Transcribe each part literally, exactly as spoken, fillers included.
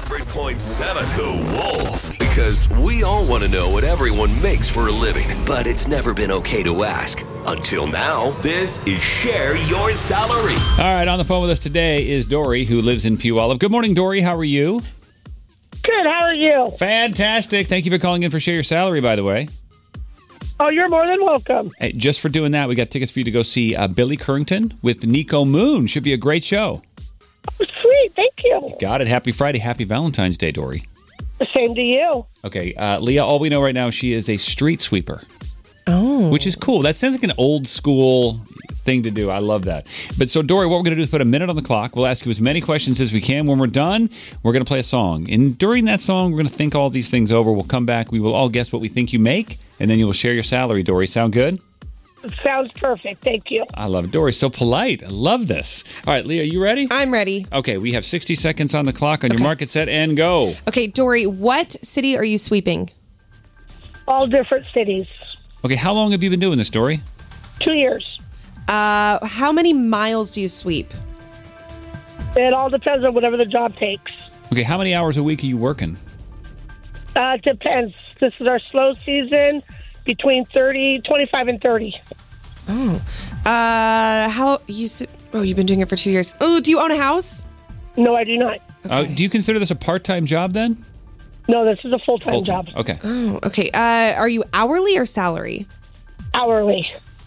hundred point seven The Wolf. Because we all want to know what everyone makes for a living, but it's never been okay to ask. Until now, this is Share Your Salary. All right, on the phone with us today is Dory, who lives in Puyallup. Good morning, Dory. How are you? Good. How are you? Fantastic. Thank you for calling in for Share Your Salary, by the way. Oh, you're more than welcome. Hey, just for doing that, we got tickets for you to go see uh, Billy Currington with Nico Moon. Should be a great show. Oh, sweet. Thank you. Got it. Happy Friday. Happy Valentine's Day, Dory. The same to you. Okay, uh, Leah, all we know right now, she is a street sweeper. Oh. Which is cool. That sounds like an old school thing to do. I love that. But so, Dory, what we're going to do is put a minute on the clock. We'll ask you as many questions as we can. When we're done, we're going to play a song. And during that song, we're going to think all these things over. We'll come back. We will all guess what we think you make. And then you will share your salary, Dory. Sound good? Sounds perfect. Thank you. I love it. Dory's so polite. I love this. All right, Leah, you ready? I'm ready. Okay, we have sixty seconds on the clock. On Okay. your market, set, and go. Okay, Dory, what city are you sweeping? All different cities. Okay, how long have you been doing this, Dory? Two years. Uh, how many miles do you sweep? It all depends on whatever the job takes. Okay, how many hours a week are you working? Uh, it depends. This is our slow season, between thirty, twenty-five and thirty. Oh. Uh, how you? s- Oh, you've been doing it for two years. Oh, do you own a house? No, I do not. Uh, do you consider this a part-time job then? No, this is a full-time Full-time. job. Okay. Oh, okay. Uh, are you hourly or salary? Hourly.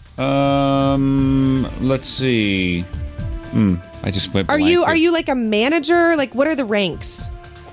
Um, let's see. Hmm, I just went Are blank you here. are you like a manager? Like, what are the ranks?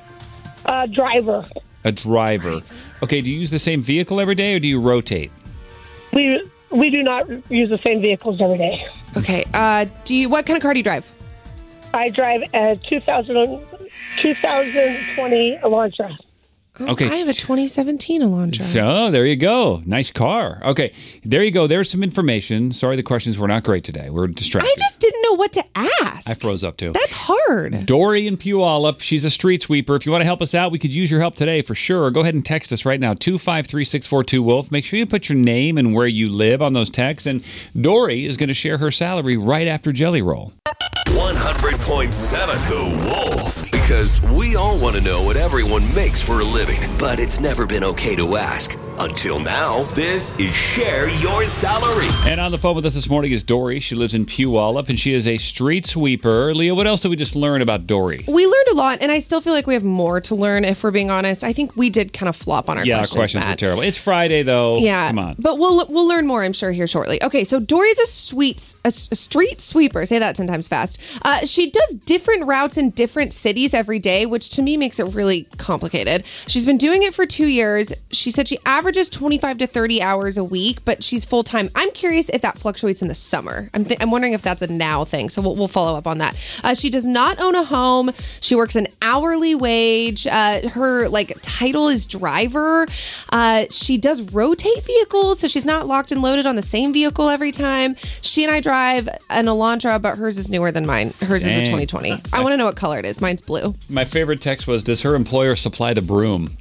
Uh, driver. a driver? Okay, do you use the same vehicle every day or do you rotate? We we do not use the same vehicles every day. Okay. Uh, do you? What kind of car do you drive? I drive a two thousand, two thousand twenty Elantra. Oh, Okay. I have a twenty seventeen Elantra. So there you go. Nice car. Okay, there you go. There's some information. Sorry, the questions were not great today. We're distracted. I just didn't know what to ask. I froze up too. That's hard. Dory in Puyallup. She's a street sweeper. If you want to help us out, we could use your help today for sure. Go ahead and text us right now, two five three, six four two, Wolf. Make sure you put your name and where you live on those texts. And Dory is going to share her salary right after Jelly Roll. one hundred point seven The Wolf. Because we all want to know what everyone makes for a living, but it's never been okay to ask. Until now, this is Share Your Salary. And on the phone with us this morning is Dory. She lives in Puyallup, and she is a street sweeper. Leah, what else did we just learn about Dory? We learned a lot, and I still feel like we have more to learn. If we're being honest, I think we did kind of flop on our Yeah, questions. our questions Matt. were terrible. It's Friday, though. Yeah, Come on. but we'll we'll learn more, I'm sure, here shortly. Okay, so Dory's a sweet a, s- a street sweeper. Say that ten times fast. Uh, she does different routes in different cities every day, which to me makes it really complicated. She's been doing it for two years. She said she averages twenty-five to thirty hours a week, but she's full time. I'm curious if that fluctuates in the summer. I'm th- I'm wondering if that's a now thing. So we'll, we'll follow up on that. Uh, she does not own a home. She works an hourly wage. Uh, her like title is driver. Uh, she does rotate vehicles, so she's not locked and loaded on the same vehicle every time. She and I drive an Elantra, but hers is newer than mine. Hers is a Dang. twenty twenty. I want to know what color it is. Mine's blue. My favorite text was, does her employer supply the broom?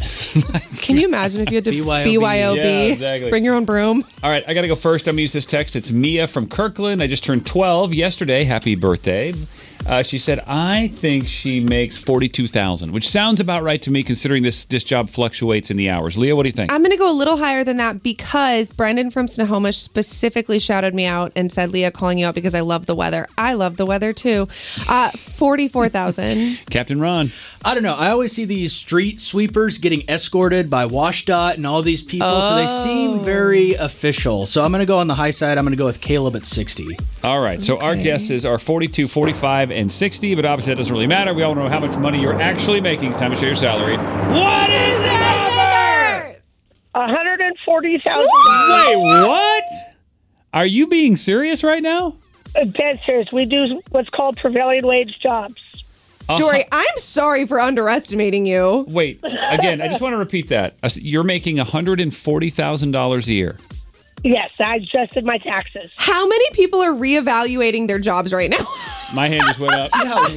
Can you imagine if you had to B Y O B. B Y O B, Yeah, exactly. bring your own broom? All right, I got to go first. I'm going to use this text. It's Mia from Kirkland. I just turned twelve yesterday. Happy birthday. Uh, she said, I think she makes forty-two thousand dollars, which sounds about right to me considering this, this job fluctuates in the hours. Leah, what do you think? I'm going to go a little higher than that because Brendan from Snohomish specifically shouted me out and said, Leah, calling you out because I love the weather. I love the weather too. Uh, forty-four thousand. Captain Ron. I don't know. I always see these street sweepers getting escorted by WashDOT and all these people, so they seem very official. So I'm going to go on the high side. I'm going to go with Caleb at sixty. All right, so our guesses are forty-two, forty-five, and sixty, but obviously that doesn't really matter. We all know how much money you're actually making. It's time to share your salary. What is that number? one hundred forty thousand dollars. Wait, what? Are you being serious right now? Dead serious. We do what's called prevailing wage jobs. Uh, Dory, I'm sorry for underestimating you. Wait, again, I just want to repeat that. Uh, You're making one hundred forty thousand dollars a year. Yes, I adjusted my taxes. How many people are reevaluating their jobs right now? My hand just went up.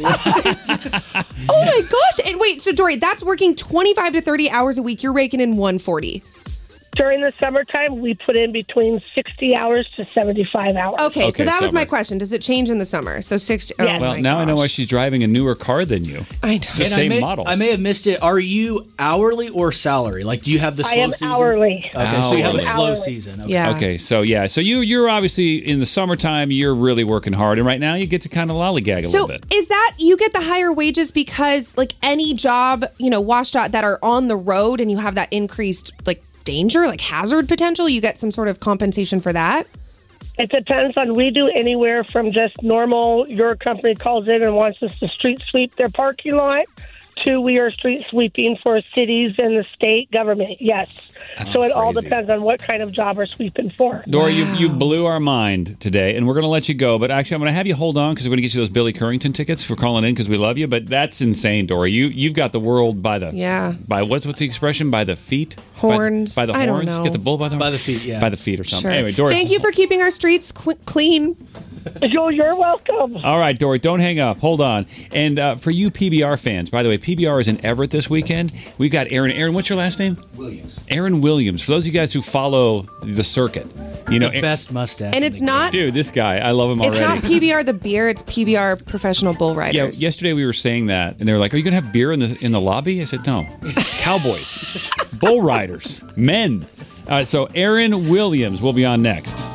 Oh my gosh. And wait, so Dory, that's working twenty-five to thirty hours a week. You're raking in one forty. During the summertime, we put in between sixty hours to seventy-five hours. Okay, Okay, so that was summer. my question. Does it change in the summer? So sixty. Yes. Oh Well, my now I know gosh. why she's driving a newer car than you. I know. The And same I may, model. I may have missed it. Are you hourly or salary? Like, do you have the I slow am season? hourly. Okay, so you have a Hourly. slow Hourly. season. Okay. Yeah. Okay, so yeah, so you you're obviously in the summertime. You're really working hard, and right now you get to kind of lollygag a So little bit. is that you get the higher wages because like any job, you know, WashDOT that are on the road and you have that increased like danger, like hazard potential, you get some sort of compensation for that? It depends on, we do anywhere from just normal, your company calls in and wants us to street sweep their parking lot, to we are street sweeping for cities and the state government, yes. That's so it all crazy. depends on what kind of job we're sweeping for. Dory, you, you blew our mind today, and we're going to let you go. But actually, I'm going to have you hold on because we're going to get you those Billy Currington tickets for calling in because we love you. But that's insane, Dory. You you've got the world by the Yeah. by what's what's the expression? By the feet, Horns. by, by the I don't horns. know. Get the bull by the By the feet, yeah. by the feet or something. Sure. Anyway, Dory. Thank you for keeping our streets qu- clean. Yo, you're welcome. All right, Dory, don't hang up. Hold on. And uh, for you P B R fans, by the way, P B R is in Everett this weekend. We've got Aaron. Aaron, what's your last name? Williams. Aaron Williams. For those of you guys who follow the circuit, you know, The best mustache. And in it's the game. not dude, this guy, I love him it's already. not P B R the beer, it's P B R professional bull Yeah, riders. yesterday we were saying that, and they were like, "Are you gonna have beer in the in the lobby?" I said, "No, cowboys, bull riders, men." Uh, so Aaron Williams will be on next.